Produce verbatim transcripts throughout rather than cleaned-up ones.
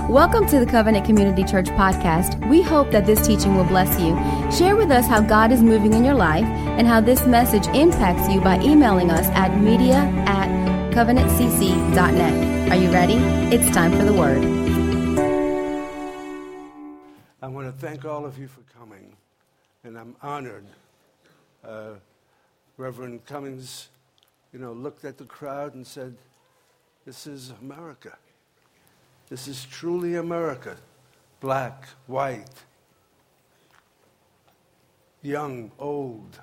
Welcome to the Covenant Community Church podcast. We hope that this teaching will bless you. Share with us how God is moving in your life and how this message impacts you by emailing us at media at covenant c c dot net. Are you ready? It's time for the word. I want to thank all of you for coming, and I'm honored. Uh, Reverend Cummings, you know, looked at the crowd and said, "This is America. This is truly America. Black, white, young, old."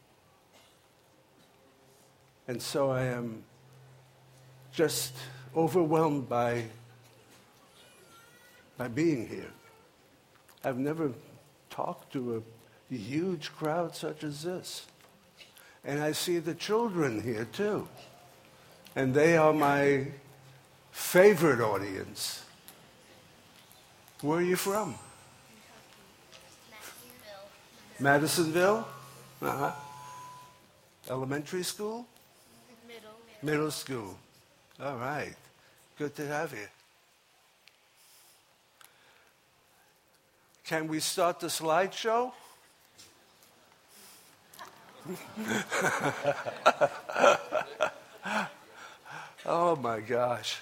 And so I am just overwhelmed by, by being here. I've never talked to a huge crowd such as this. And I see the children here too. And they are my favorite audience. Where are you from? Madisonville. Madisonville? Uh-huh. Elementary school? Middle. Middle school. All right. Good to have you. Can we start the slideshow? Oh my gosh.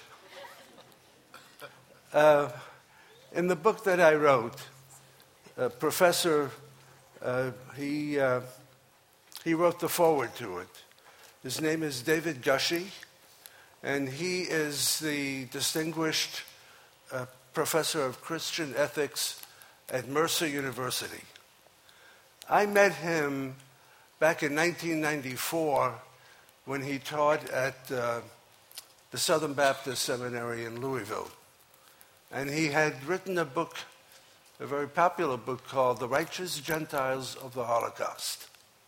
Uh, in the book that I wrote, a professor, uh, he, uh, he wrote the foreword to it. His name is David Gushee, and he is the distinguished uh, professor of Christian ethics at Mercer University. I met him back in nineteen ninety-four when he taught at uh, the Southern Baptist Seminary in Louisville. And he had written a book, a very popular book called The Righteous Gentiles of the Holocaust.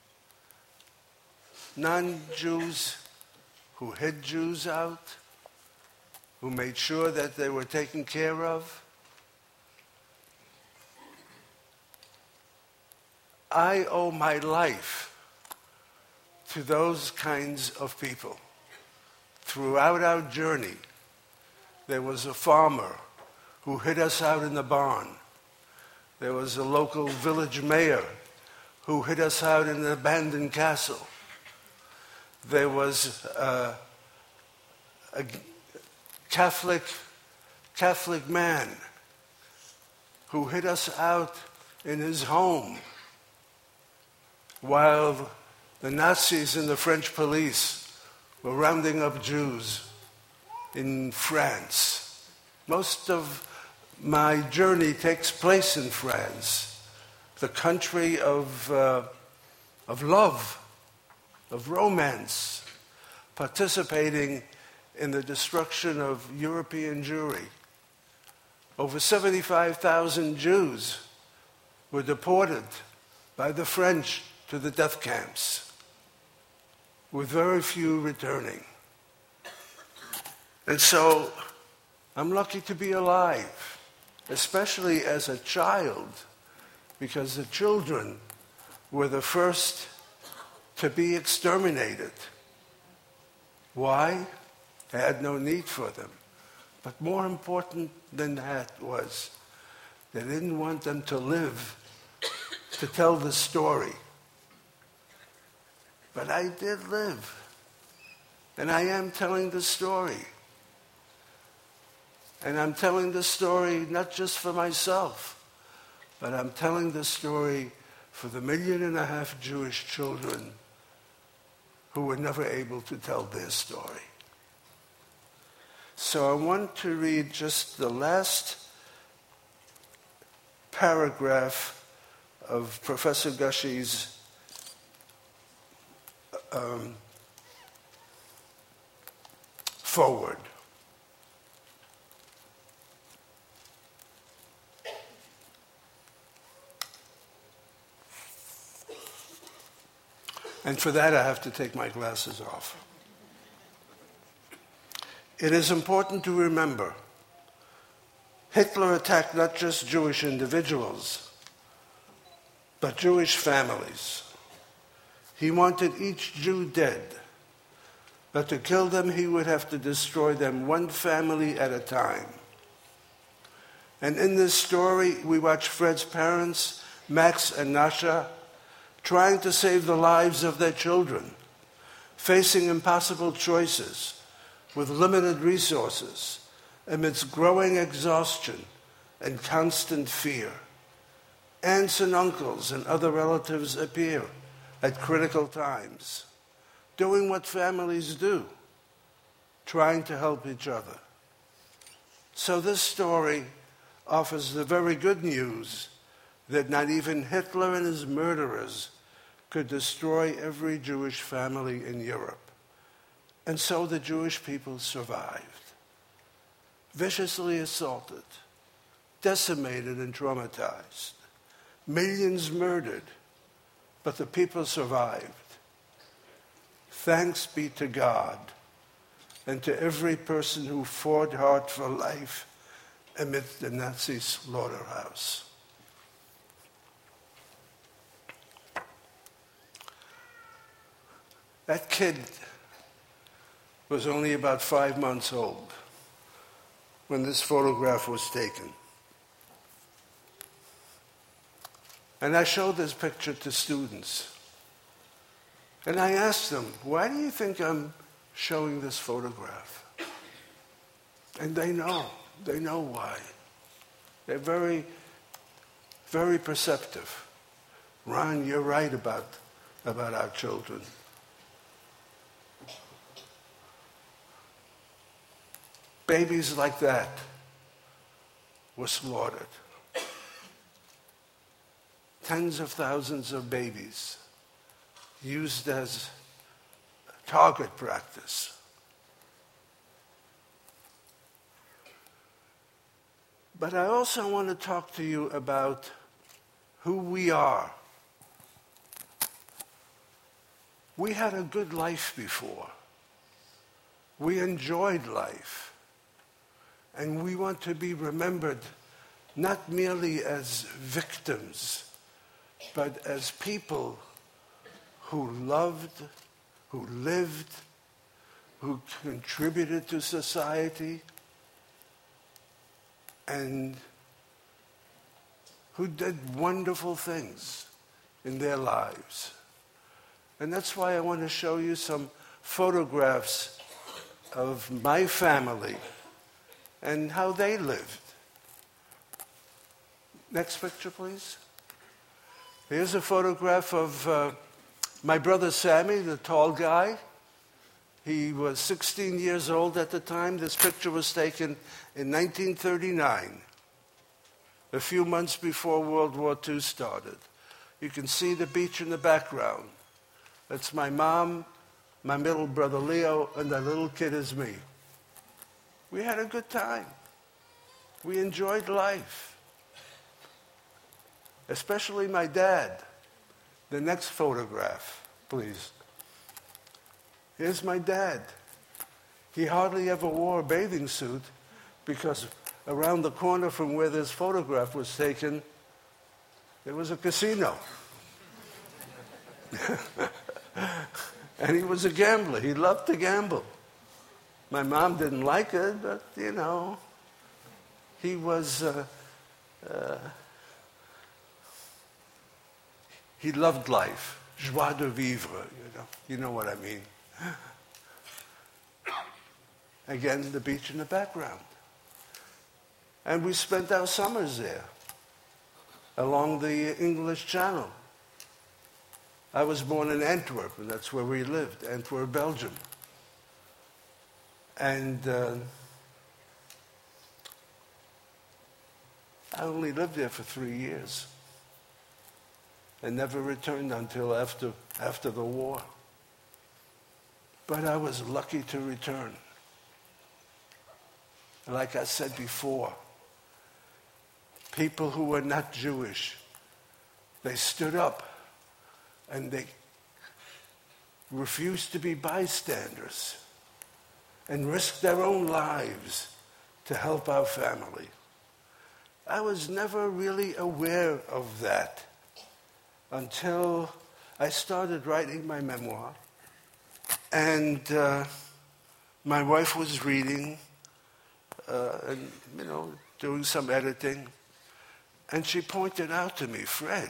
Non-Jews who hid Jews out, who made sure that they were taken care of. I owe my life to those kinds of people. Throughout our journey, there was a farmer who hid us out in the barn. There was a local village mayor who hid us out in an abandoned castle. There was uh, a Catholic, Catholic man who hid us out in his home while the Nazis and the French police were rounding up Jews in France. Most of my journey takes place in France, the country of, uh, of love, of romance, participating in the destruction of European Jewry. Over seventy-five thousand Jews were deported by the French to the death camps, with very few returning. And so I'm lucky to be alive, especially as a child, because the children were the first to be exterminated. Why? They had no need for them. But more important than that was they didn't want them to live to tell the story. But I did live, and I am telling the story. And I'm telling the story not just for myself, but I'm telling the story for the million and a half Jewish children who were never able to tell their story. So I want to read just the last paragraph of Professor Gushee's Um, forward. And for that, I have to take my glasses off. It is important to remember, Hitler attacked not just Jewish individuals, but Jewish families. He wanted each Jew dead, but to kill them, he would have to destroy them one family at a time. And in this story, we watch Fred's parents, Max and Nasha, trying to save the lives of their children, facing impossible choices with limited resources amidst growing exhaustion and constant fear. Aunts and uncles and other relatives appear at critical times, doing what families do, trying to help each other. So this story offers the very good news that not even Hitler and his murderers could destroy every Jewish family in Europe. And so the Jewish people survived, viciously assaulted, decimated and traumatized, millions murdered, but the people survived. Thanks be to God and to every person who fought hard for life amidst the Nazi slaughterhouse. That kid was only about five months old when this photograph was taken. And I showed this picture to students. And I asked them, why do you think I'm showing this photograph? And they know. They know why. They're very, very perceptive. Ron, you're right about, about our children. Babies like that were slaughtered. Tens of thousands of babies used as target practice. But I also want to talk to you about who we are. We had a good life before. We enjoyed life. And we want to be remembered not merely as victims, but as people who loved, who lived, who contributed to society, and who did wonderful things in their lives. And that's why I want to show you some photographs of my family and how they lived. Next picture, please. Here's a photograph of uh, my brother Sammy, the tall guy. He was sixteen years old at the time. This picture was taken in nineteen thirty-nine, a few months before World War Two started. You can see the beach in the background. That's my mom, my middle brother Leo, and that little kid is me. We had a good time. We enjoyed life. Especially my dad. The next photograph, please. Here's my dad. He hardly ever wore a bathing suit because around the corner from where this photograph was taken, there was a casino. And he was a gambler. He loved to gamble. My mom didn't like it, but, you know, he was, uh, uh, he loved life. Joie de vivre, you know. You know what I mean. Again, the beach in the background. And we spent our summers there, along the English Channel. I was born in Antwerp, and that's where we lived, Antwerp, Belgium. And uh, I only lived there for three years and never returned until after, after the war. But I was lucky to return. Like I said before, people who were not Jewish, they stood up and they refused to be bystanders and risked their own lives to help our family. I was never really aware of that until I started writing my memoir. And uh, my wife was reading uh, and, you know, doing some editing. And she pointed out to me, Fred,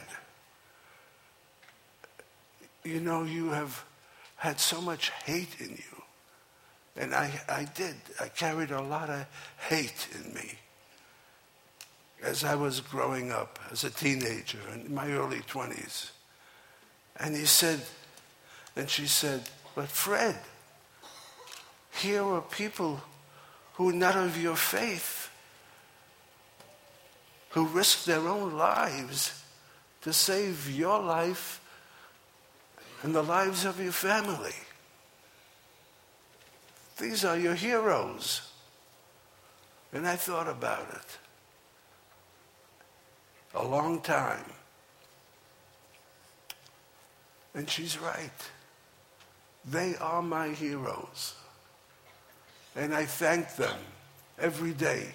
you know, you have had so much hate in you. And I, I did. I carried a lot of hate in me as I was growing up as a teenager in my early twenties. And he said, and she said, but Fred, here are people who are not of your faith, who risked their own lives to save your life and the lives of your family. These are your heroes. And I thought about it a long time. And she's right. They are my heroes. And I thank them every day.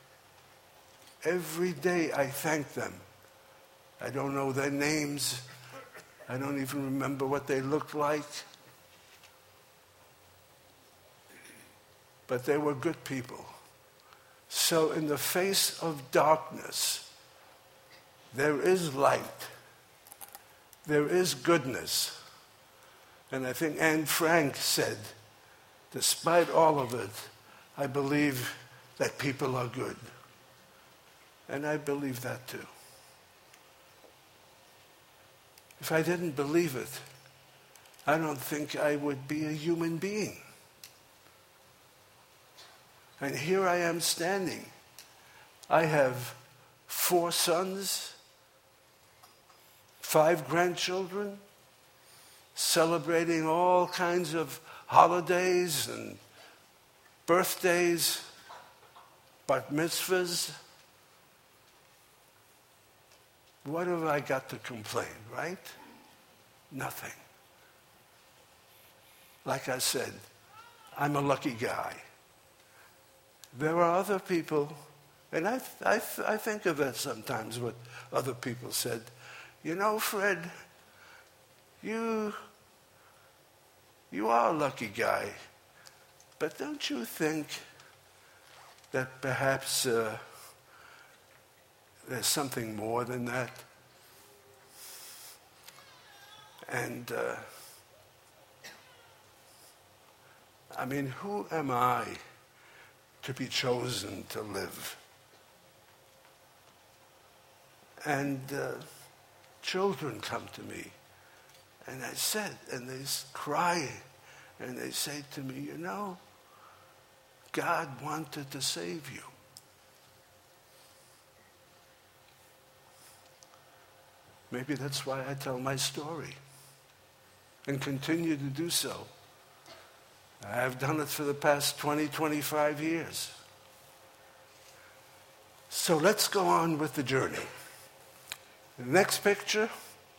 Every day I thank them. I don't know their names. I don't even remember what they looked like. But they were good people. So in the face of darkness, there is light. There is goodness. And I think Anne Frank said, despite all of it, I believe that people are good. And I believe that too. If I didn't believe it, I don't think I would be a human being. And here I am standing. I have four sons, five grandchildren, celebrating all kinds of holidays and birthdays, bat mitzvahs. What have I got to complain, right? Nothing. Like I said, I'm a lucky guy. There are other people, and I, I, I think of that sometimes, what other people said. You know, Fred, you, you are a lucky guy, but don't you think that perhaps uh, there's something more than that? And, uh, I mean, who am I to be chosen to live? And uh, children come to me, and I said, and they cry, and they say to me, you know, God wanted to save you. Maybe that's why I tell my story and continue to do so. I've done it for the past twenty, twenty-five years. So let's go on with the journey. The next picture,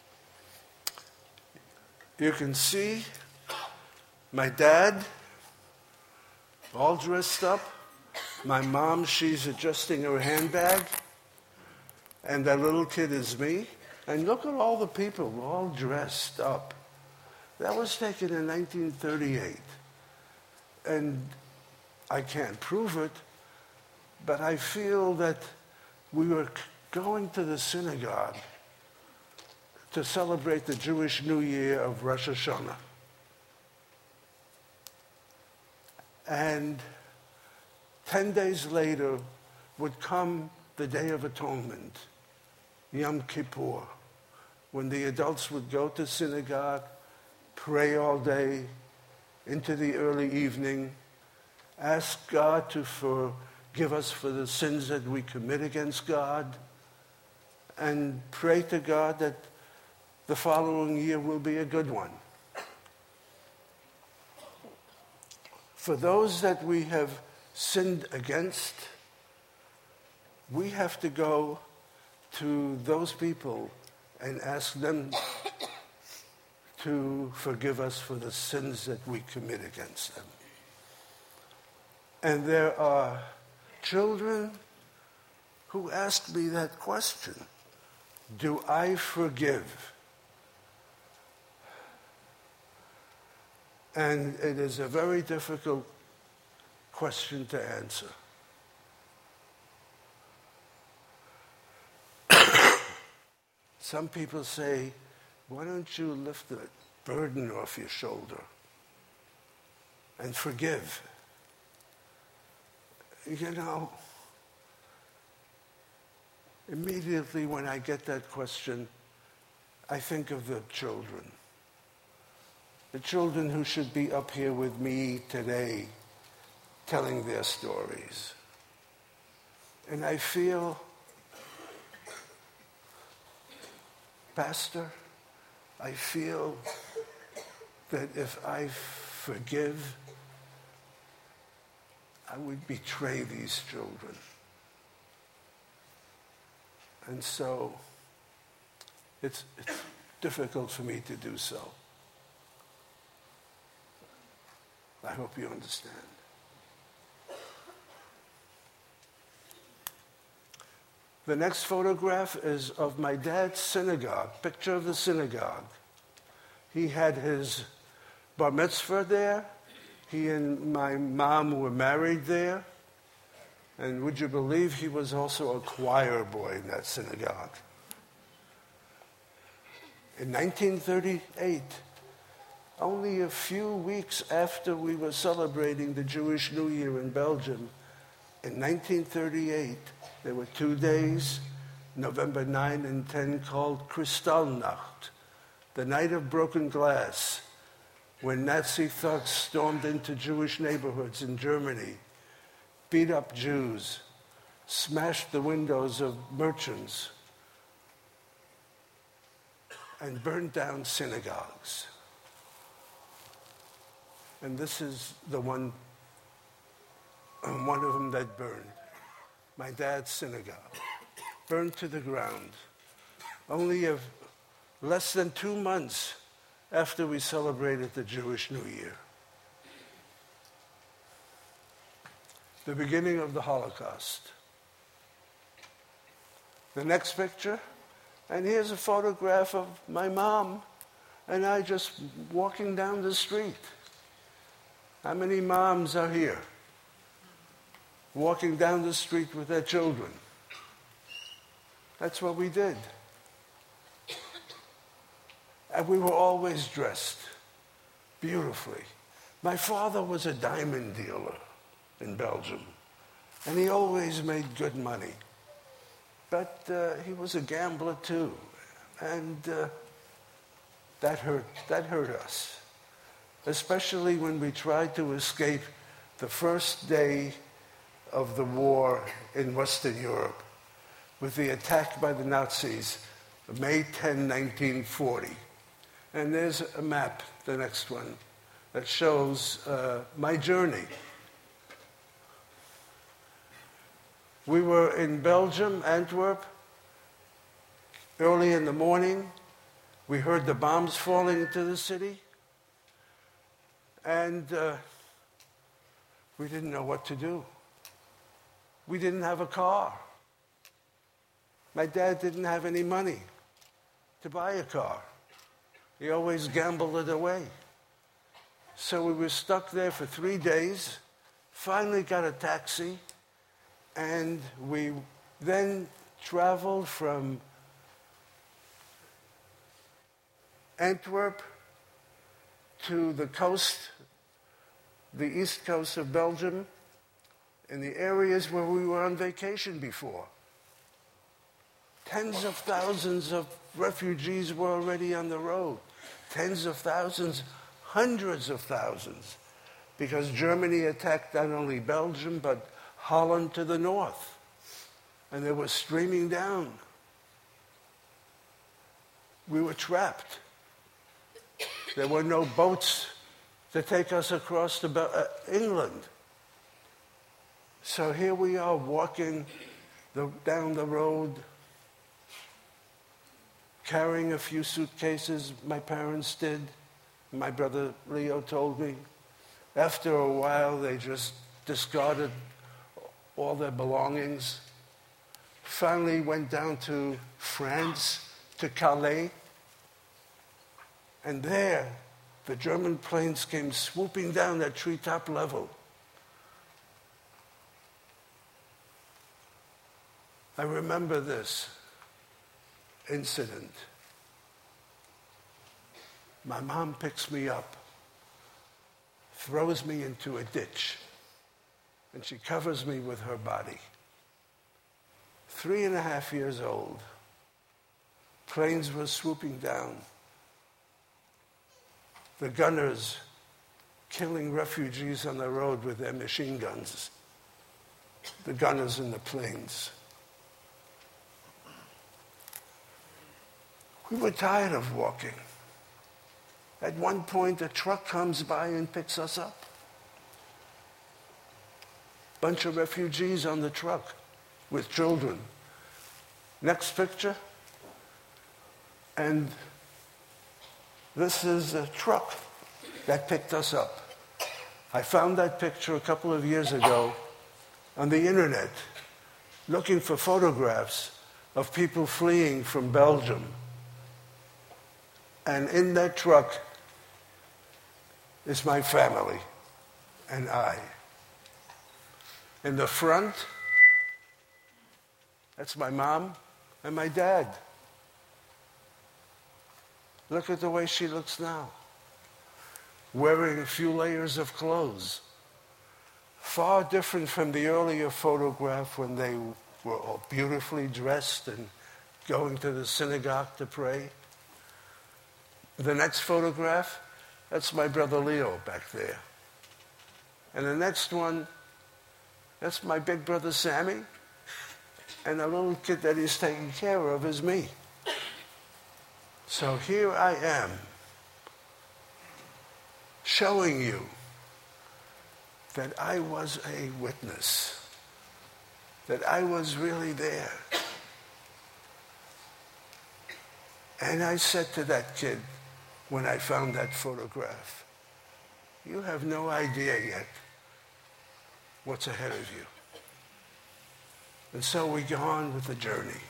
you can see my dad, all dressed up. My mom, she's adjusting her handbag. And that little kid is me. And look at all the people all dressed up. That was taken in nineteen thirty-eight. And I can't prove it, but I feel that we were going to the synagogue to celebrate the Jewish New Year of Rosh Hashanah. And ten days later would come the Day of Atonement, Yom Kippur, when the adults would go to synagogue, pray all day, into the early evening, ask God to forgive us for the sins that we commit against God, and pray to God that the following year will be a good one. For those that we have sinned against, we have to go to those people and ask them to forgive us for the sins that we commit against them. And there are children who ask me that question, do I forgive? And it is a very difficult question to answer. Some people say, why don't you lift the burden off your shoulder and forgive? You know, immediately when I get that question, I think of the children. The children who should be up here with me today telling their stories. And I feel, Pastor, I feel that if I forgive, I would betray these children. And so it's, it's difficult for me to do so. I hope you understand. The next photograph is of my dad's synagogue, picture of the synagogue. He had his bar mitzvah there. He and my mom were married there. And would you believe he was also a choir boy in that synagogue? In nineteen thirty-eight, only a few weeks after we were celebrating the Jewish New Year in Belgium, in nineteen thirty-eight, there were two days, November ninth and tenth, called Kristallnacht, the night of broken glass, when Nazi thugs stormed into Jewish neighborhoods in Germany, beat up Jews, smashed the windows of merchants, and burned down synagogues. And this is the one, one of them that burned. My dad's synagogue, burned to the ground. Only a, less than two months after we celebrated the Jewish New Year. The beginning of the Holocaust. The next picture, and here's a photograph of my mom and I just walking down the street. How many moms are here? Walking down the street with their children. That's what we did. And we were always dressed beautifully. My father was a diamond dealer in Belgium, and he always made good money. But uh, he was a gambler too, and uh, that hurt, that hurt us, especially when we tried to escape the first day of the war in Western Europe with the attack by the Nazis, May tenth, nineteen forty. And there's a map, the next one, that shows uh, my journey. We were in Belgium, Antwerp, early in the morning. We heard the bombs falling into the city, and uh, we didn't know what to do. We didn't have a car. My dad didn't have any money to buy a car. He always gambled it away. So we were stuck there for three days, finally got a taxi, and we then traveled from Antwerp to the coast, the east coast of Belgium, in the areas where we were on vacation before. Tens of thousands of refugees were already on the road. Tens of thousands, hundreds of thousands, because Germany attacked not only Belgium, but Holland to the north. And they were streaming down. We were trapped. There were no boats to take us across to Be- uh, England. So here we are walking the, down the road, carrying a few suitcases, my parents did. My brother Leo told me. After a while, they just discarded all their belongings. Finally went down to France, to Calais. And there, the German planes came swooping down at treetop level. I remember this. incident. My mom picks me up, throws me into a ditch, and she covers me with her body. Three and a half years old. Planes were swooping down. The gunners killing refugees on the road with their machine guns. The gunners in the planes. We were tired of walking. At one point, a truck comes by and picks us up. Bunch of refugees on the truck with children. Next picture. And this is a truck that picked us up. I found that picture a couple of years ago on the internet, looking for photographs of people fleeing from Belgium. And in that truck is my family and I. In the front, that's my mom and my dad. Look at the way she looks now. Wearing a few layers of clothes. Far different from the earlier photograph when they were all beautifully dressed and going to the synagogue to pray. The next photograph, that's my brother Leo back there. And the next one, that's my big brother Sammy. And the little kid that he's taking care of is me. So here I am, showing you that I was a witness, that I was really there. And I said to that kid when I found that photograph, you have no idea yet what's ahead of you. And so we go on with the journey.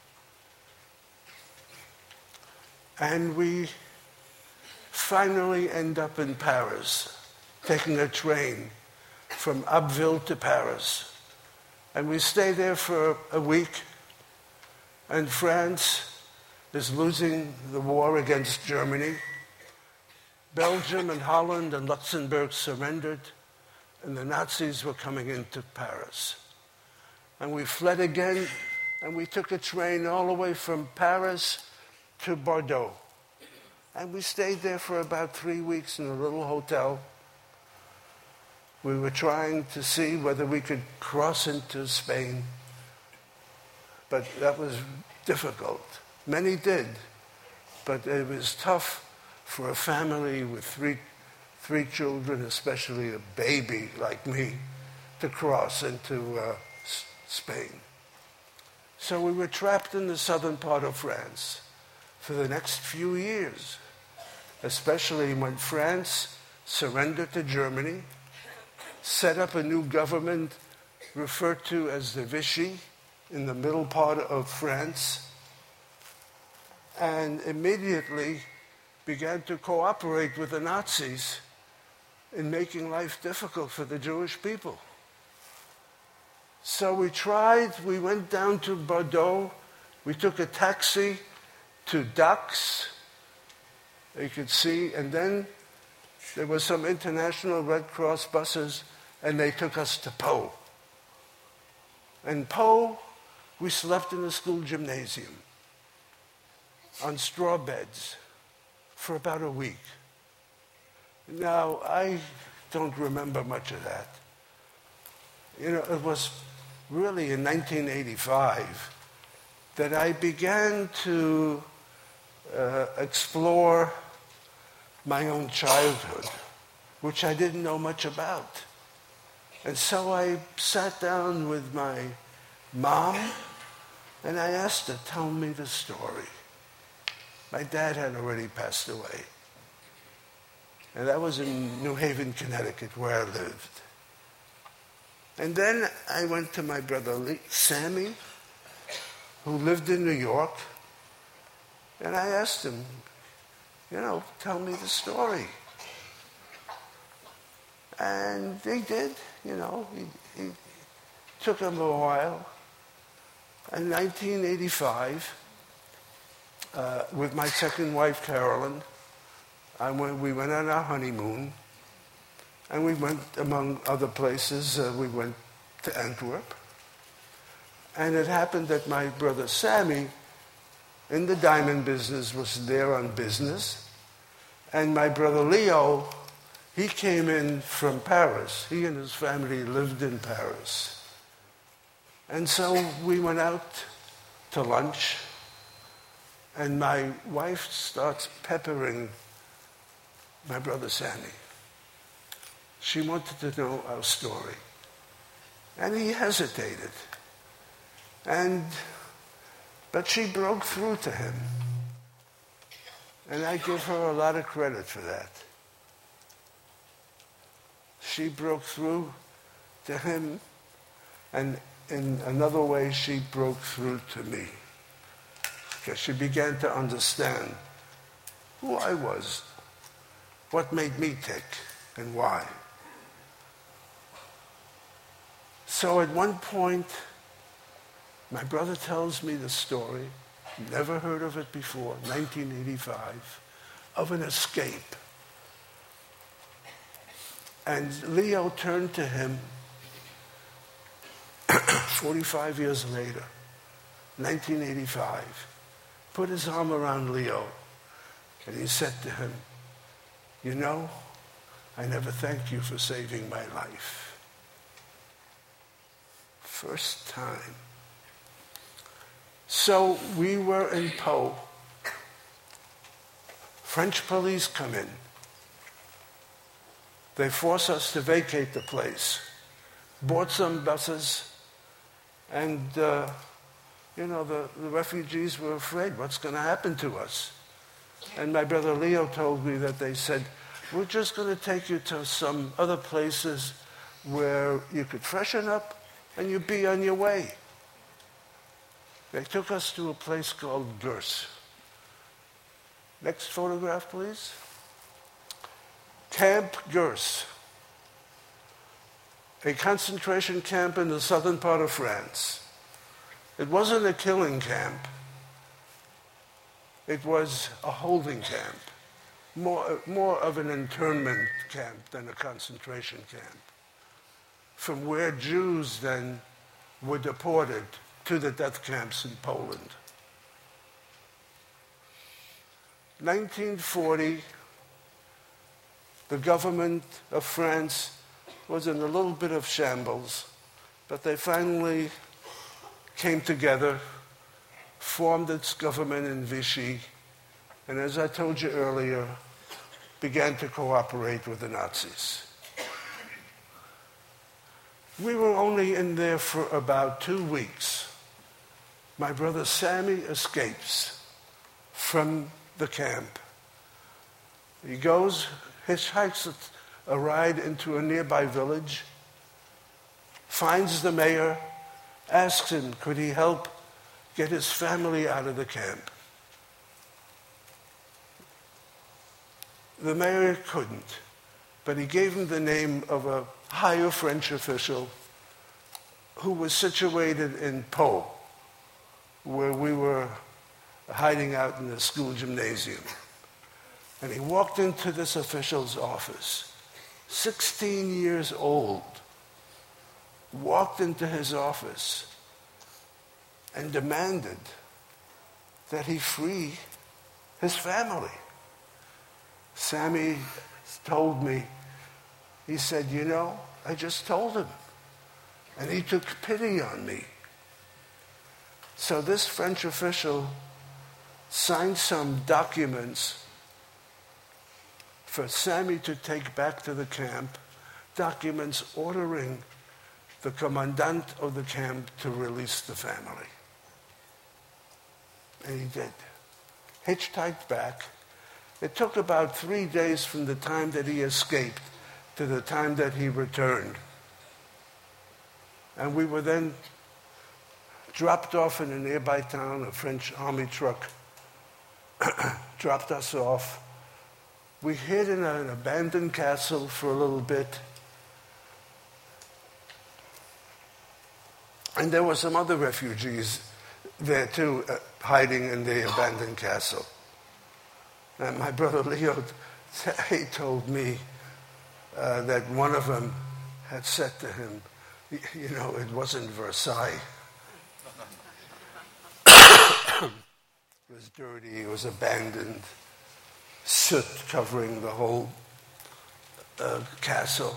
And we finally end up in Paris, taking a train from Abbeville to Paris. And we stay there for a week. And France is losing the war against Germany. Belgium and Holland and Luxembourg surrendered, and the Nazis were coming into Paris. And we fled again, and we took a train all the way from Paris to Bordeaux. And we stayed there for about three weeks in a little hotel. We were trying to see whether we could cross into Spain, but that was difficult. Many did, but it was tough for a family with three, three children, especially a baby like me, to cross into uh, S- Spain. So we were trapped in the southern part of France for the next few years, especially when France surrendered to Germany, set up a new government referred to as the Vichy in the middle part of France, and immediately began to cooperate with the Nazis in making life difficult for the Jewish people. So we tried, we went down to Bordeaux, we took a taxi to Dax, you could see, and then there were some international Red Cross buses, and they took us to Pau. In Pau, we slept in the school gymnasium on straw beds for about a week. Now, I don't remember much of that. You know, it was really in nineteen eighty-five that I began to uh, explore my own childhood, which I didn't know much about. And so I sat down with my mom, and I asked her, tell me the story. My dad had already passed away. And that was in New Haven, Connecticut, where I lived. And then I went to my brother Lee, Sammy, who lived in New York, and I asked him, you know, tell me the story. And he did, you know, he, he took him a while. In nineteen eighty-five, uh, with my second wife, Carolyn. I went, we went on our honeymoon, and we went, among other places, uh, we went to Antwerp. And it happened that my brother Sammy, in the diamond business, was there on business. And my brother Leo, he came in from Paris. He and his family lived in Paris. And so we went out to lunch, and my wife starts peppering my brother Sammy. She wanted to know our story. And he hesitated. And, but she broke through to him. And I give her a lot of credit for that. She broke through to him, and in another way, she broke through to me. Because she began to understand who I was, what made me tick, and why. So at one point, my brother tells me the story, never heard of it before, nineteen eighty-five, of an escape. And Leo turned to him forty-five years later, nineteen eighty-five, put his arm around Leo, and he said to him, "You know, I never thanked you for saving my life." First time. So we were in Pau. French police come in. They force us to vacate the place. Bought some buses, and, uh, you know, the, the refugees were afraid. What's going to happen to us? And my brother Leo told me that they said, "We're just going to take you to some other places where you could freshen up and you'd be on your way." They took us to a place called Gurs. Next photograph, please. Camp Gurs, a concentration camp in the southern part of France. It wasn't a killing camp. It was a holding camp, more, more of an internment camp than a concentration camp, from where Jews then were deported to the death camps in Poland. nineteen forty, the government of France was in a little bit of shambles, but they finally came together, formed its government in Vichy, and as I told you earlier, began to cooperate with the Nazis. We were only in there for about two weeks. My brother Sammy escapes from the camp. He goes, hitchhikes a ride into a nearby village, finds the mayor, asks him, could he help get his family out of the camp? The mayor couldn't, but he gave him the name of a higher French official who was situated in Pau, where we were hiding out in the school gymnasium. And he walked into this official's office, sixteen years old, walked into his office and demanded that he free his family. Sammy told me, he said, "You know, I just told him, and he took pity on me." So this French official signed some documents for Sammy to take back to the camp, documents ordering the commandant of the camp to release the family. And he did. Hitchhiked back. It took about three days from the time that he escaped to the time that he returned. And we were then dropped off in a nearby town. A French army truck dropped us off. We hid in an abandoned castle for a little bit. And there were some other refugees there too, uh, hiding in the abandoned castle. And my brother Leo, he told me uh, that one of them had said to him, you know, it wasn't Versailles. It was dirty, it was abandoned, soot covering the whole uh, castle.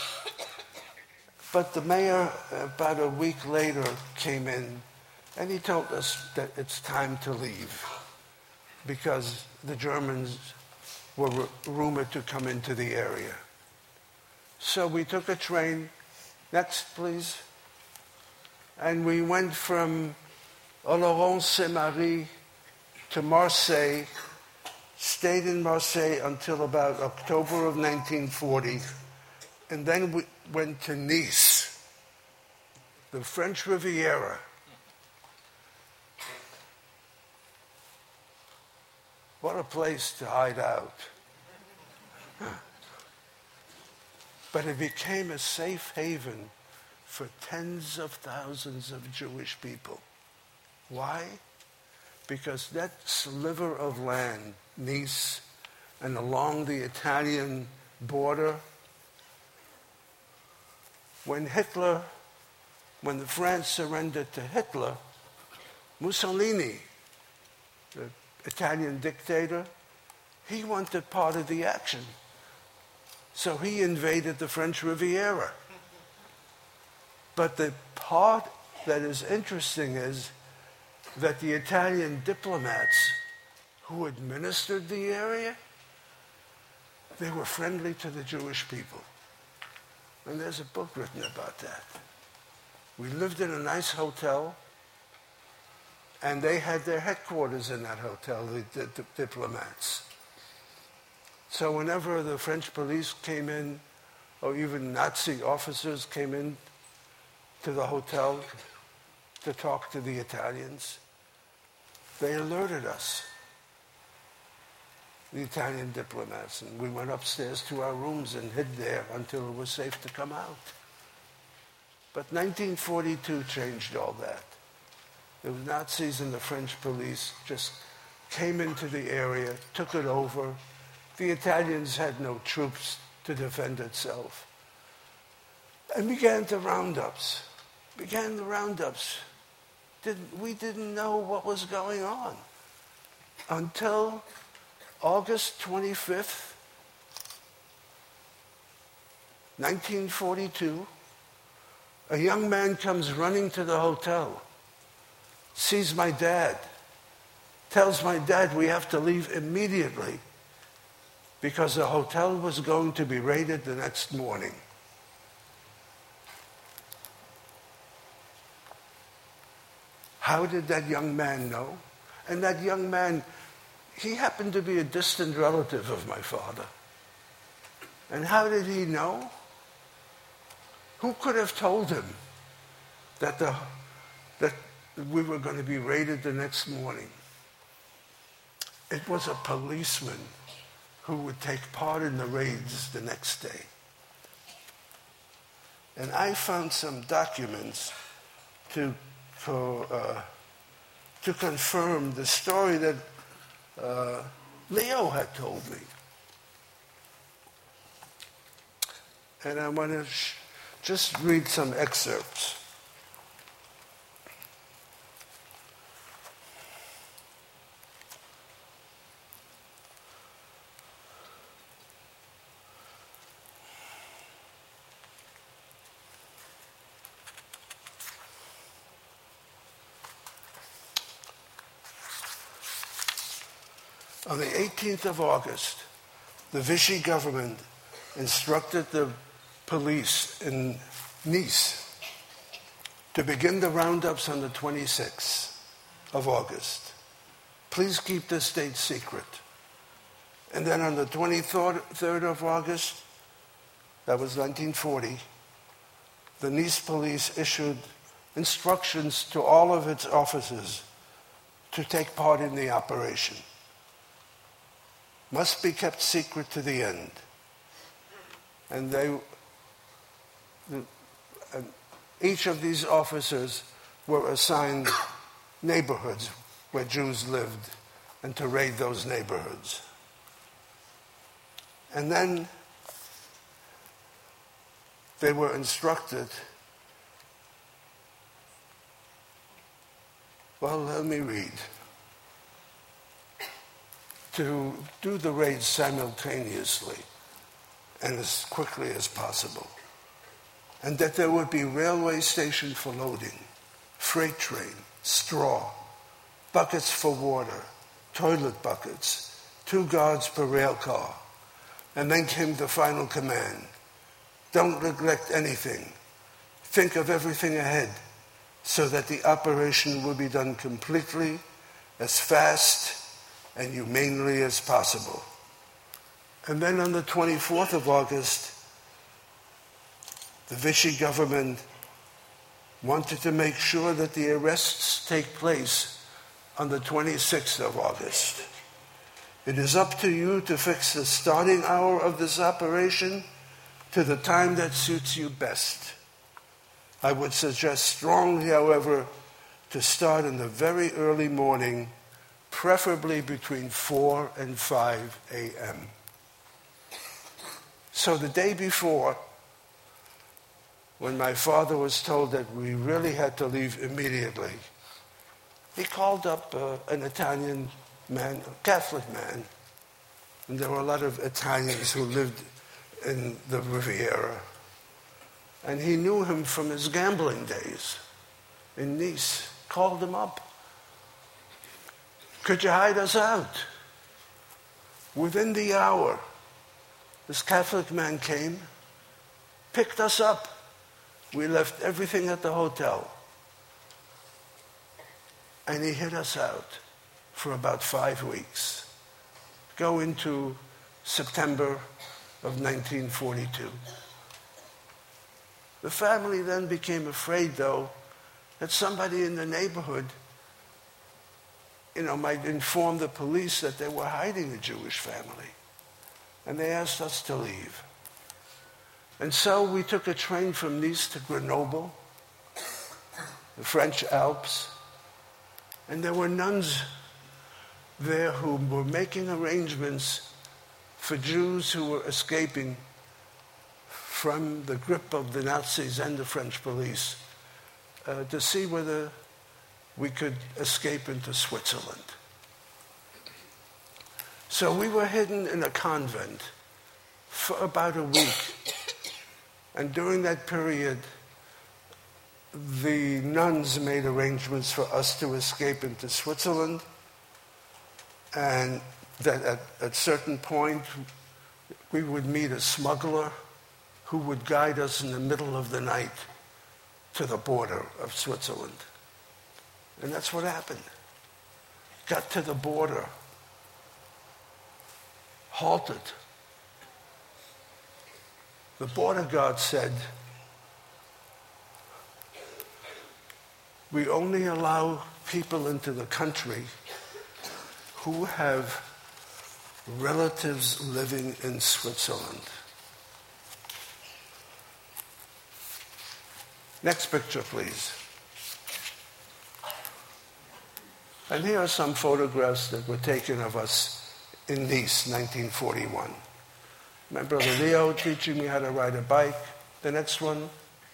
But the mayor, about a week later, came in and he told us that it's time to leave because the Germans were r- rumored to come into the area. So we took a train, next please, and we went from Oloron-Saint-Marie to Marseille, stayed in Marseille until about October of nineteen forty, and then we went to Nice, the French Riviera. What a place to hide out. But it became a safe haven for tens of thousands of Jewish people. Why? Because that sliver of land, Nice, and along the Italian border, when Hitler, when France surrendered to Hitler, Mussolini, the Italian dictator, he wanted part of the action. So he invaded the French Riviera. But the part that is interesting is that the Italian diplomats who administered the area, they were friendly to the Jewish people. And there's a book written about that. We lived in a nice hotel, and they had their headquarters in that hotel, the, the, the diplomats. So whenever the French police came in, or even Nazi officers came in to the hotel to talk to the Italians, they alerted us, the Italian diplomats, and we went upstairs to our rooms and hid there until it was safe to come out. But nineteen forty-two changed all that. The Nazis and the French police just came into the area, took it over. The Italians had no troops to defend itself. And began the roundups. Began the roundups. Didn't, we didn't know what was going on until August twenty-fifth, nineteen forty-two, a young man comes running to the hotel, sees my dad, tells my dad we have to leave immediately because the hotel was going to be raided the next morning. How did that young man know? And that young man, he happened to be a distant relative of my father. And how did he know? Who could have told him that the that we were going to be raided the next morning? It was a policeman who would take part in the raids the next day. And I found some documents to for, uh, to confirm the story that uh, Leo had told me. And I want to sh- just read some excerpts. On the eighteenth of August, the Vichy government instructed the police in Nice to begin the roundups on the twenty-sixth of August. Please keep this date secret. And then on the twenty-third of August, that was nineteen forty, the Nice police issued instructions to all of its officers to take part in the operation. Must be kept secret to the end. And they, the, and each of these officers were assigned neighborhoods where Jews lived and to raid those neighborhoods. And then they were instructed, well, let me read, to do the raids simultaneously and as quickly as possible, and that there would be railway station for loading, freight train, straw, buckets for water, toilet buckets, two guards per rail car. And then came the final command. Don't neglect anything. Think of everything ahead so that the operation will be done completely, as fast and humanely as possible. And then on the twenty-fourth of August, the Vichy government wanted to make sure that the arrests take place on the twenty-sixth of August. It is up to you to fix the starting hour of this operation to the time that suits you best. I would suggest strongly, however, to start in the very early morning, preferably between four and five a.m. So the day before, when my father was told that we really had to leave immediately, he called up uh, an Italian man, a Catholic man, and there were a lot of Italians who lived in the Riviera, and he knew him from his gambling days in Nice. Called him up. Could you hide us out? Within the hour, this Catholic man came, picked us up. We left everything at the hotel, and he hid us out for about five weeks. Go into September of nineteen forty-two. The family then became afraid, though, that somebody in the neighborhood, you know, might inform the police that they were hiding a Jewish family. And they asked us to leave. And so we took a train from Nice to Grenoble, the French Alps, and there were nuns there who were making arrangements for Jews who were escaping from the grip of the Nazis and the French police uh, to see whether we could escape into Switzerland. So we were hidden in a convent for about a week. And during that period, the nuns made arrangements for us to escape into Switzerland, and that at a certain point we would meet a smuggler who would guide us in the middle of the night to the border of Switzerland. And that's what happened. Got to the border, halted. The border guard said, we only allow people into the country who have relatives living in Switzerland. Next picture, please. And here are some photographs that were taken of us in Nice, nineteen forty-one. My brother Leo teaching me how to ride a bike. The next one,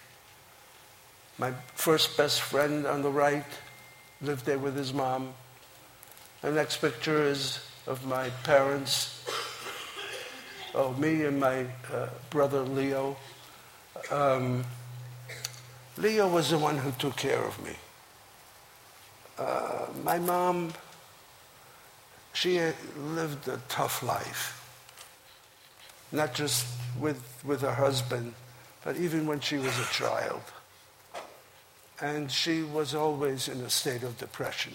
my first best friend on the right, lived there with his mom. The next picture is of my parents, oh, me and my uh, brother Leo. Um, Leo was the one who took care of me. Uh, my mom, she lived a tough life. Not just with, with her husband, but even when she was a child. And she was always in a state of depression.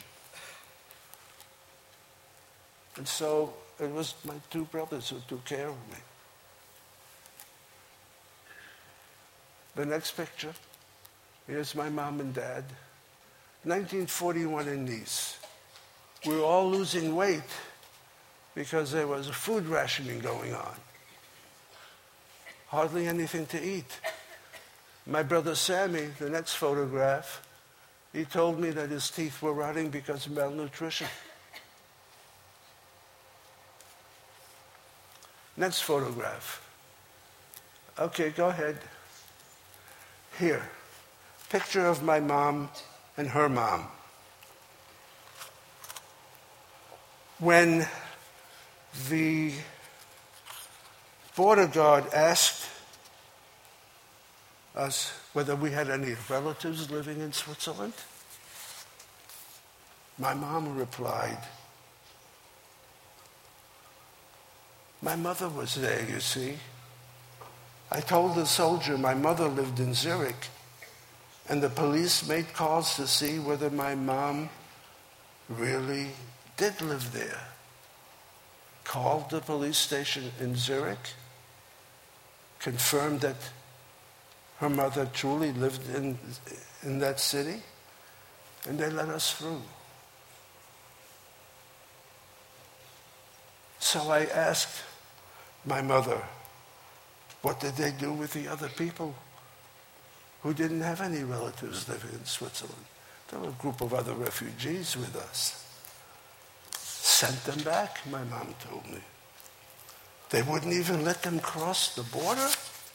And so it was my two brothers who took care of me. The next picture, here's my mom and dad. nineteen forty-one in Nice. We were all losing weight because there was a food rationing going on. Hardly anything to eat. My brother Sammy, the next photograph, He told me that his teeth were rotting because of malnutrition. Next photograph. Okay, go ahead. Here, picture of my mom and her mom. When the border guard asked us whether we had any relatives living in Switzerland, my mom replied, my mother was there, you see. I told the soldier my mother lived in Zurich, and the police made calls to see whether my mom really did live there. Called the police station in Zurich, confirmed that her mother truly lived in, in that city, and they let us through. So I asked my mother, what did they do with the other people who didn't have any relatives living in Switzerland? There were a group of other refugees with us. Sent them back, my mom told me. They wouldn't even let them cross the border?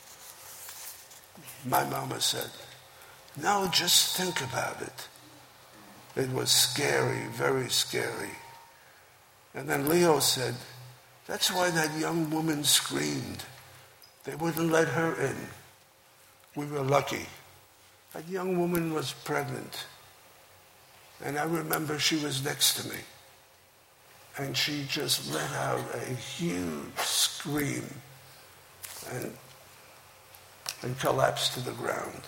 My mama said, no, just think about it. It was scary, very scary. And then Leo said, that's why that young woman screamed. They wouldn't let her in. We were lucky. That young woman was pregnant. And I remember she was next to me. And she just let out a huge scream and, and collapsed to the ground.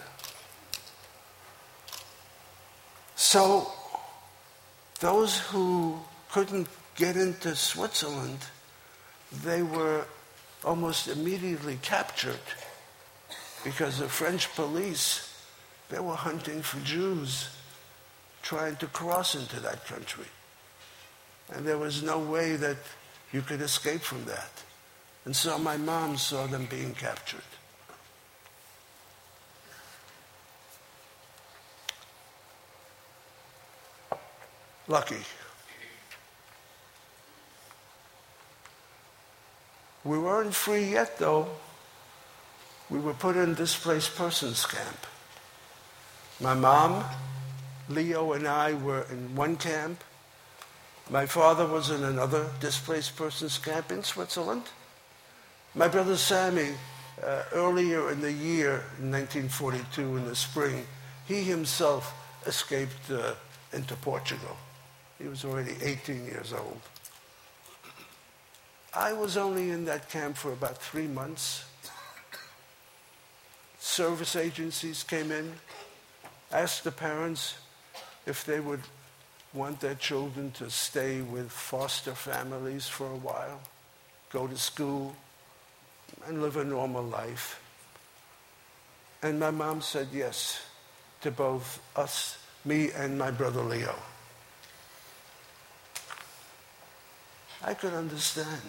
So those who couldn't get into Switzerland, they were almost immediately captured because the French police, they were hunting for Jews trying to cross into that country. And there was no way that you could escape from that. And so my mom saw them being captured. Lucky. We weren't free yet, though. We were put in displaced persons camp. My mom, Leo, and I were in one camp. My father was in another displaced persons camp in Switzerland. My brother Sammy, uh, earlier in the year, in nineteen forty-two, in the spring, he himself escaped uh, into Portugal. He was already eighteen years old. I was only in that camp for about three months. Service agencies came in, asked the parents if they would want their children to stay with foster families for a while, go to school, and live a normal life. And my mom said yes to both us, me and my brother Leo. I could understand.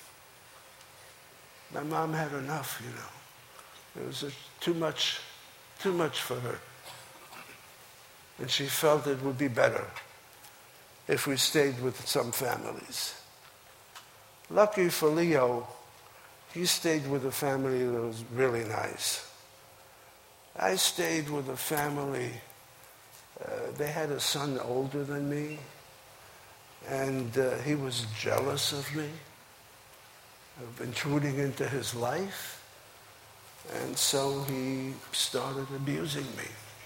My mom had enough, you know. It was a, too much, too much for her. And she felt it would be better if we stayed with some families. Lucky for Leo, he stayed with a family that was really nice. I stayed with a family, uh, they had a son older than me, and uh, he was jealous of me, of intruding into his life, and so he started abusing me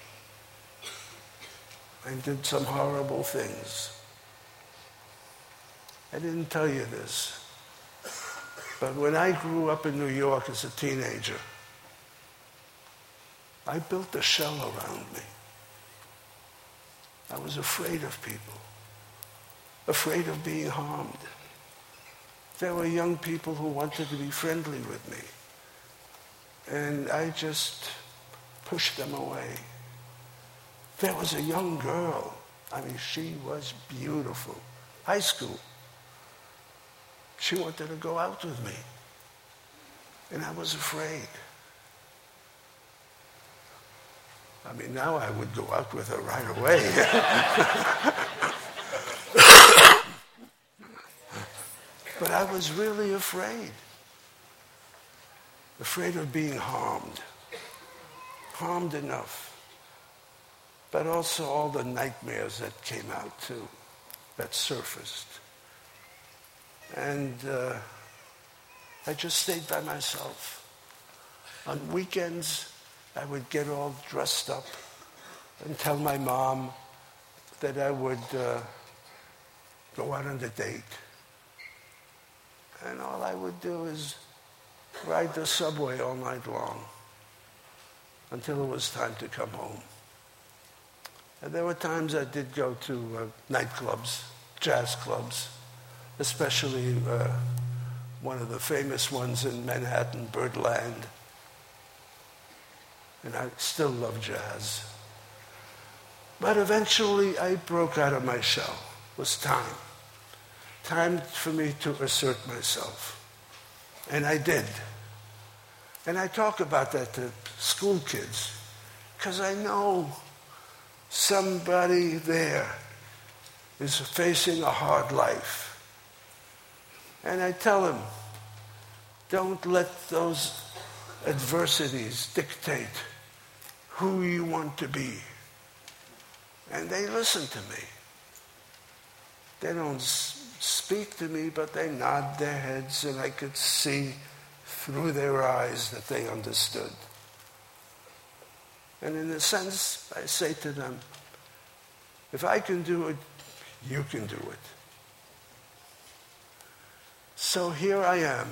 and did some horrible things. I didn't tell you this, but when I grew up in New York as a teenager, I built a shell around me. I was afraid of people, afraid of being harmed. There were young people who wanted to be friendly with me, and I just pushed them away. There was a young girl, I mean, she was beautiful, high school. She wanted to go out with me, and I was afraid. I mean, now I would go out with her right away. But I was really afraid. Afraid of being harmed. Harmed enough. But also all the nightmares that came out too, that surfaced. And uh, I just stayed by myself. On weekends, I would get all dressed up and tell my mom that I would uh, go out on a date. And all I would do is ride the subway all night long until it was time to come home. And there were times I did go to uh, nightclubs, jazz clubs, especially uh, one of the famous ones in Manhattan, Birdland. And I still love jazz. But eventually I broke out of my shell. It was time. Time for me to assert myself. And I did. And I talk about that to school kids because I know somebody there is facing a hard life. And I tell them, don't let those adversities dictate who you want to be. And they listen to me. They don't speak to me, but they nod their heads, and I could see through their eyes that they understood. And in a sense, I say to them, if I can do it, you can do it. So here I am,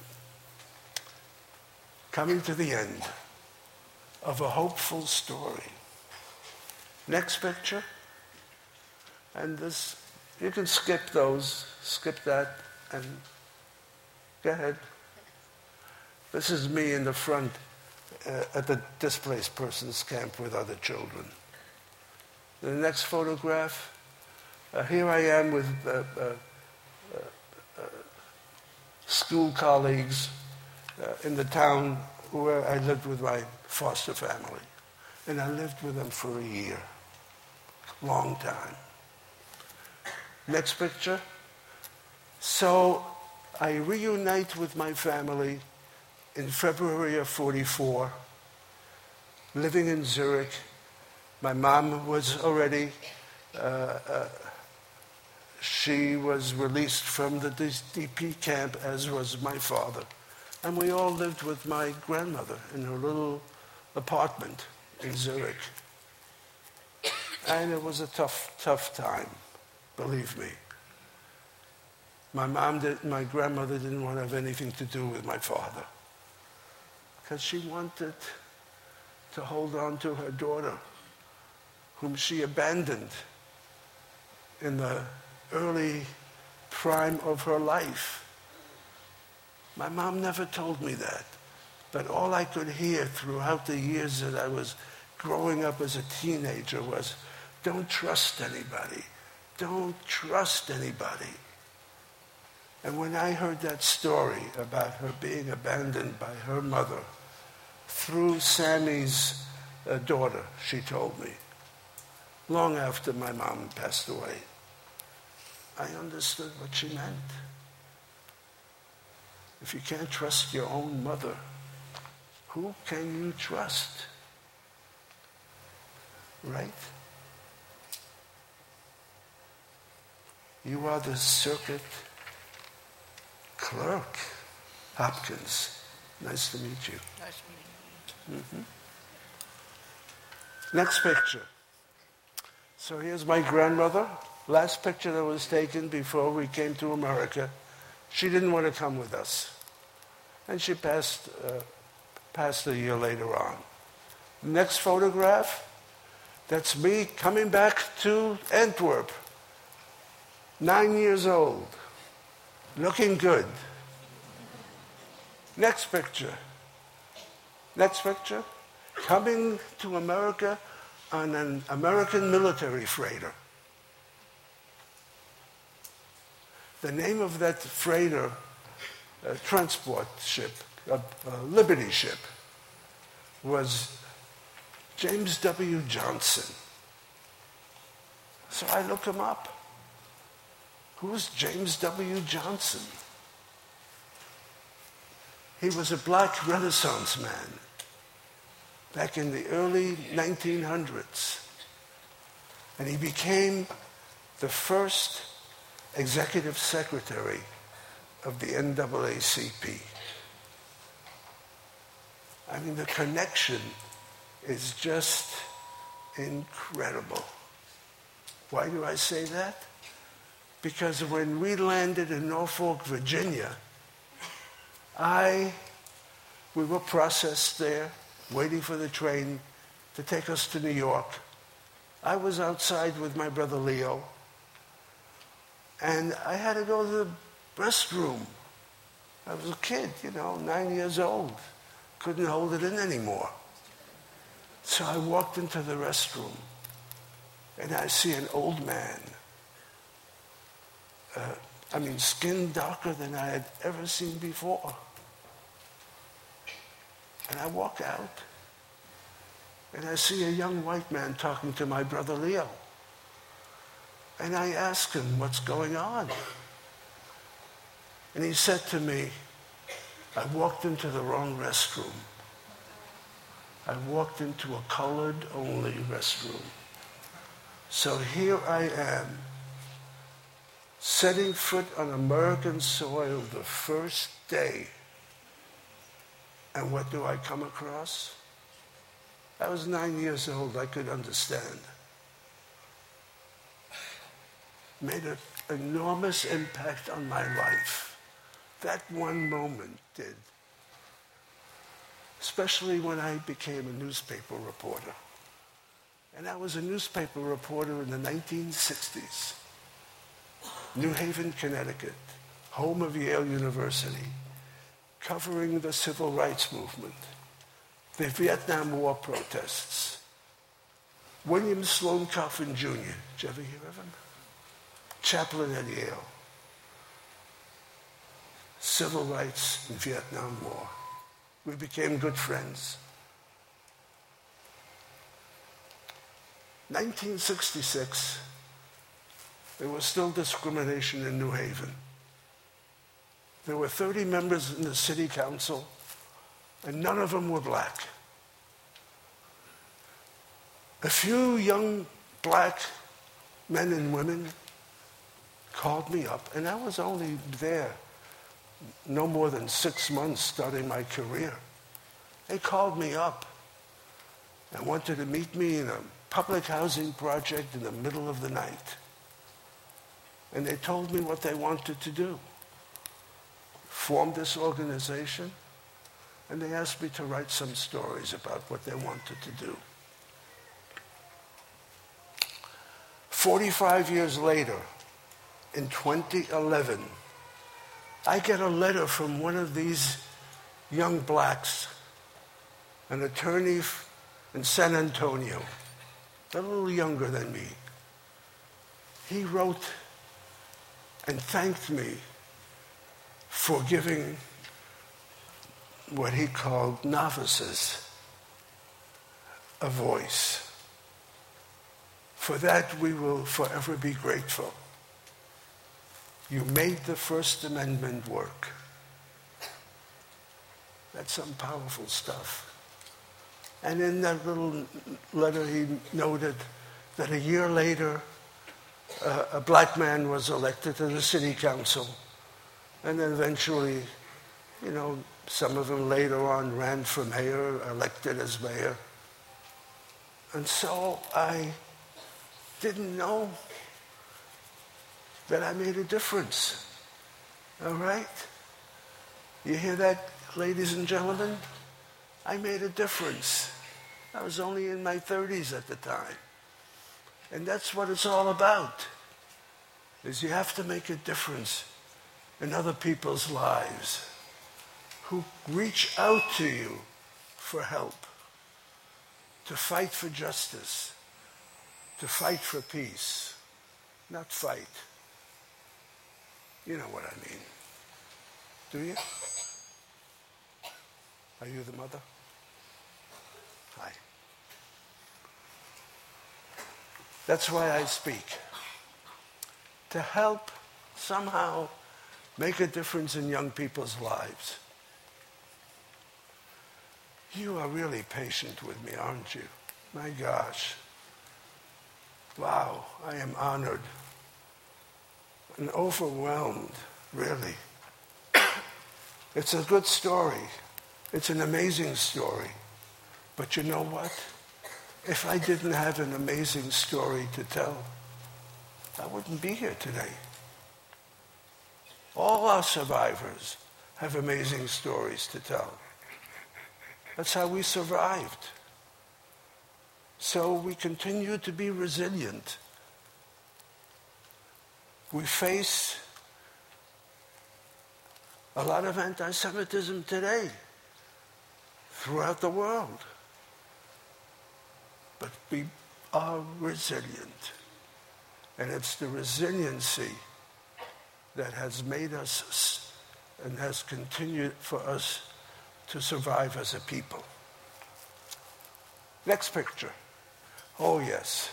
coming to the end of a hopeful story. Next picture. And this, you can skip those, skip that, and go ahead. This is me in the front uh, at the displaced persons camp with other children. The next photograph, uh, here I am with uh, uh, uh, uh, school colleagues uh, in the town where I lived with my foster family. And I lived with them for a year. Long time. Next picture. So I reunite with my family in February of forty-four, living in Zurich. My mom was already, uh, uh, she was released from the D P camp, as was my father. And we all lived with my grandmother in her little apartment in Zurich. And it was a tough, tough time, believe me. My mom did, my grandmother didn't want to have anything to do with my father because she wanted to hold on to her daughter, whom she abandoned in the early prime of her life. My mom never told me that, but all I could hear throughout the years that I was growing up as a teenager was, don't trust anybody. Don't trust anybody. And when I heard that story about her being abandoned by her mother through Sammy's uh, daughter, she told me, long after my mom passed away, I understood what she meant. If you can't trust your own mother, who can you trust? Right? You are the circuit clerk, Hopkins. Nice to meet you. Nice meeting you. Mm-hmm. Next picture. So here's my grandmother. Last picture that was taken before we came to America. She didn't want to come with us. And she passed, uh, passed a year later on. Next photograph, that's me coming back to Antwerp. Nine years old. Looking good. Next picture. Next picture. Coming to America on an American military freighter. The name of that freighter, uh, transport ship, a uh, uh, Liberty ship, was James W. Johnson. So I look him up. Who's James W. Johnson? He was a black Renaissance man back in the early nineteen hundreds. And he became the first executive secretary of the N double A C P. I mean, the connection is just incredible. Why do I say that? Because when we landed in Norfolk, Virginia, I, we were processed there, waiting for the train to take us to New York. I was outside with my brother Leo, and I had to go to the restroom. I was a kid, you know, nine years old. Couldn't hold it in anymore. So I walked into the restroom, and I see an old man. Uh, I mean, skin darker than I had ever seen before. And I walk out, and I see a young white man talking to my brother Leo. And I ask him, what's going on? And he said to me, I walked into the wrong restroom. I walked into a colored-only restroom. So here I am, setting foot on American soil the first day. And what do I come across? I was nine years old. I could understand. Made an enormous impact on my life. That one moment did. Especially when I became a newspaper reporter. And I was a newspaper reporter in the nineteen sixties. New Haven, Connecticut, home of Yale University, covering the civil rights movement, the Vietnam War protests. William Sloane Coffin Junior, did you ever hear of him? Chaplain at Yale. Civil rights and Vietnam War. We became good friends. nineteen sixty-six, there was still discrimination in New Haven. There were thirty members in the city council, and none of them were black. A few young black men and women called me up, and I was only there no more than six months starting my career. They called me up and wanted to meet me in a public housing project in the middle of the night. And they told me what they wanted to do. Formed this organization, and they asked me to write some stories about what they wanted to do. Forty-five years later, in twenty eleven, I get a letter from one of these young blacks, an attorney in San Antonio, a little younger than me. He wrote and thanked me for giving what he called novices a voice. For that, we will forever be grateful. You made the First Amendment work. That's some powerful stuff. And in that little letter, he noted that a year later, uh, a black man was elected to the city council. And then eventually, you know, some of them later on ran for mayor, elected as mayor. And so I didn't know that I made a difference. All right? You hear that, ladies and gentlemen? I made a difference. I was only in my thirties at the time. And that's what it's all about, is you have to make a difference in other people's lives who reach out to you for help, to fight for justice, to fight for peace, not fight. You know what I mean. Do you? Are you the mother? Hi. That's why I speak. To help somehow make a difference in young people's lives. You are really patient with me, aren't you? My gosh. Wow, I am honored and overwhelmed, really. It's a good story. It's an amazing story. But you know what? If I didn't have an amazing story to tell, I wouldn't be here today. All our survivors have amazing stories to tell. That's how we survived. So we continue to be resilient. We face a lot of anti-Semitism today throughout the world. But we are resilient. And it's the resiliency that has made us and has continued for us to survive as a people. Next picture. Oh, yes.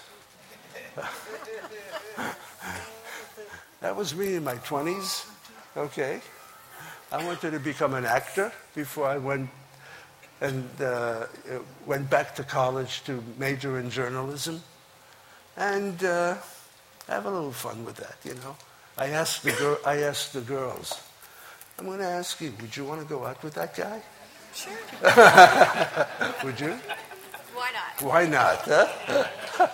That was me in my twenties, okay? I wanted to become an actor before I went and uh, went back to college to major in journalism. And uh, have a little fun with that, you know. I asked the, gir- I asked the girls, I'm going to ask you, would you want to go out with that guy? Sure. Would you? Why not? Why not, huh?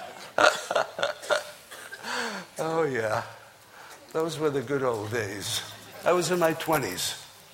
Oh, yeah. Those were the good old days. I was in my twenties.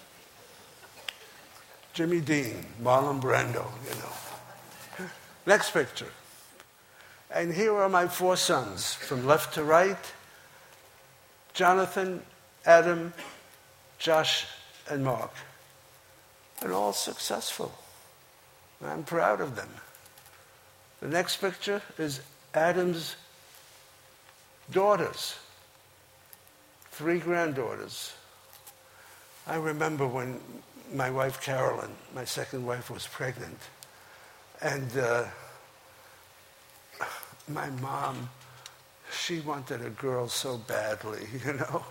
Jimmy Dean, Marlon Brando, you know. Next picture. And here are my four sons, from left to right. Jonathan, Adam, Josh, and Mark. And all successful. I'm proud of them. The next picture is Adam's daughters. Three granddaughters. I remember when my wife Carolyn, my second wife, was pregnant. And uh, my mom, she wanted a girl so badly, you know.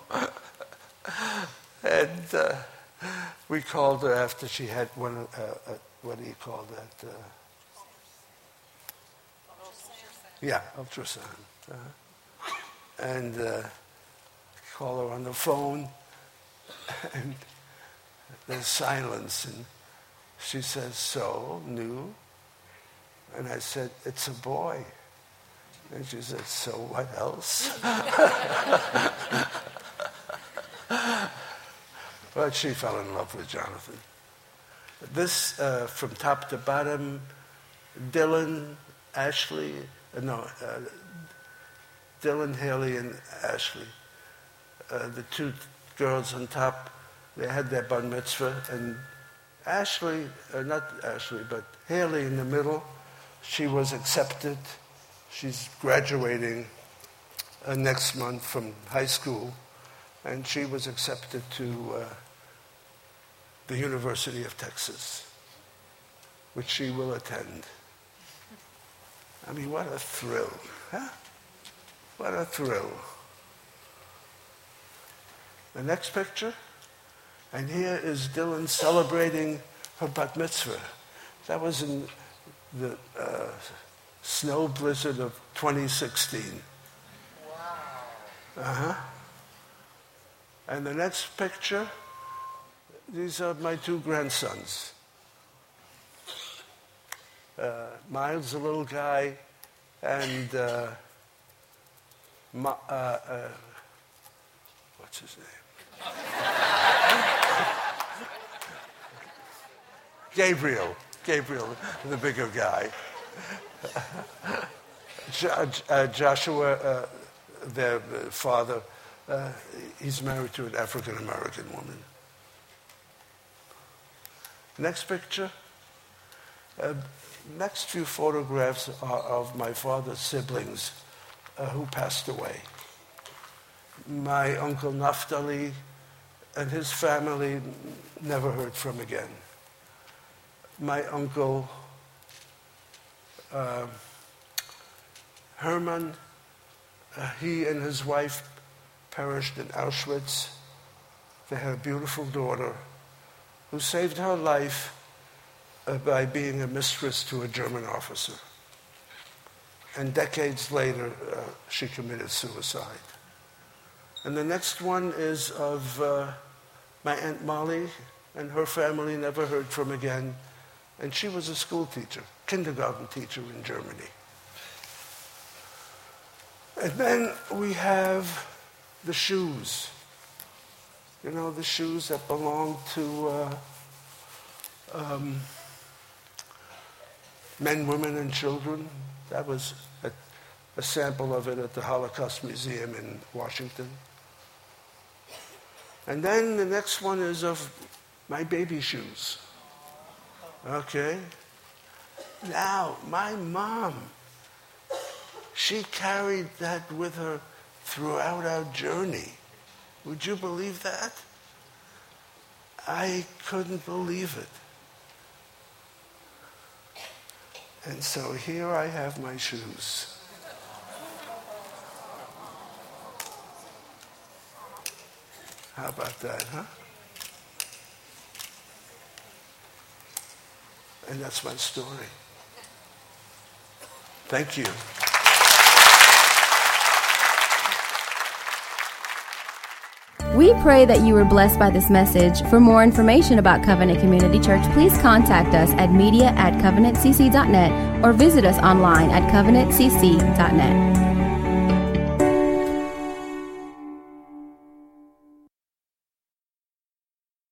And uh, we called her after she had one, uh, uh, what do you call that? Uh, yeah, ultrasound. Uh, and uh, call her on the phone, and there's silence, and she says, so, new? And I said, it's a boy. And she said, so what else? But she fell in love with Jonathan. This, uh, from top to bottom, Dylan, Ashley, uh, no, uh, Dylan, Haley, and Ashley. Uh, the two girls on top, they had their bar mitzvah, and Ashley, uh, not Ashley, but Haley in the middle, she was accepted. She's graduating uh, next month from high school, and she was accepted to uh, the University of Texas, which she will attend. I mean, what a thrill, huh? What a thrill. The next picture, and here is Dylan celebrating her bat mitzvah. That was in the uh, snow blizzard of twenty sixteen. Wow. Uh-huh. And the next picture, these are my two grandsons. Uh, Miles, the little guy, and uh, Ma, uh, uh, what's his name? Gabriel. Gabriel, the bigger guy. Jo- uh, Joshua, uh, their father, uh, he's married to an African-American woman. Next picture. Uh, next few photographs are of my father's siblings uh, who passed away. My uncle Naftali and his family never heard from again. My uncle uh, Herman Uh, he and his wife perished in Auschwitz. They had a beautiful daughter who saved her life uh, by being a mistress to a German officer. And decades later, uh, she committed suicide. And the next one is of uh, my Aunt Molly, and her family never heard from again. And she was a school teacher, kindergarten teacher in Germany. And then we have the shoes. You know, the shoes that belong to uh, um, men, women, and children. That was a, a sample of it at the Holocaust Museum in Washington. And then the next one is of my baby shoes. Okay? Now, my mom, she carried that with her throughout our journey. Would you believe that? I couldn't believe it. And so here I have my shoes. How about that, huh? And that's my story. Thank you. We pray that you were blessed by this message. For more information about Covenant Community Church, please contact us at media at covenant c c dot net or visit us online at covenant c c dot net.